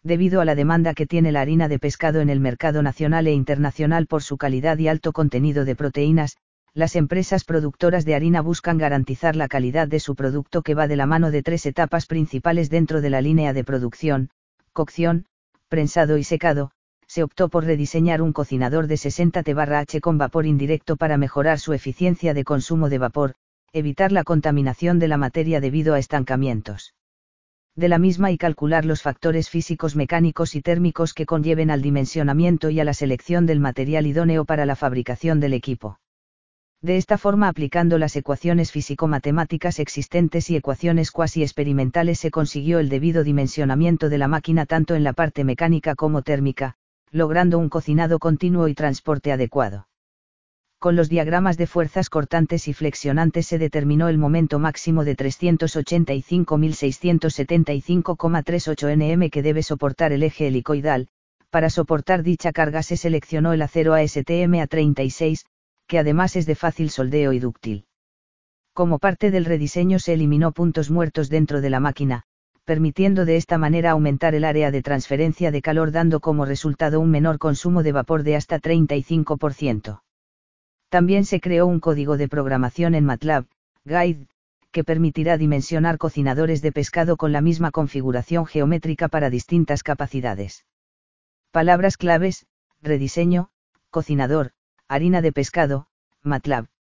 Debido a la demanda que tiene la harina de pescado en el mercado nacional e internacional por su calidad y alto contenido de proteínas, las empresas productoras de harina buscan garantizar la calidad de su producto, que va de la mano de tres etapas principales dentro de la línea de producción: cocción, prensado y secado. Se optó por rediseñar un cocinador de 60 T/H con vapor indirecto para mejorar su eficiencia de consumo de vapor, evitar la contaminación de la materia debido a estancamientos de la misma y calcular los factores físicos, mecánicos y térmicos que conlleven al dimensionamiento y a la selección del material idóneo para la fabricación del equipo. De esta forma, aplicando las ecuaciones físico-matemáticas existentes y ecuaciones cuasi experimentales, se consiguió el debido dimensionamiento de la máquina tanto en la parte mecánica como térmica, logrando un cocinado continuo y transporte adecuado. Con los diagramas de fuerzas cortantes y flexionantes se determinó el momento máximo de 385.675,38 Nm que debe soportar el eje helicoidal. Para soportar dicha carga se seleccionó el acero ASTM A36, que además es de fácil soldeo y dúctil. Como parte del rediseño se eliminó puntos muertos dentro de la máquina, permitiendo de esta manera aumentar el área de transferencia de calor, dando como resultado un menor consumo de vapor de hasta 35%. También se creó un código de programación en MATLAB, Guide, que permitirá dimensionar cocinadores de pescado con la misma configuración geométrica para distintas capacidades. Palabras claves: rediseño, cocinador, harina de pescado, MATLAB.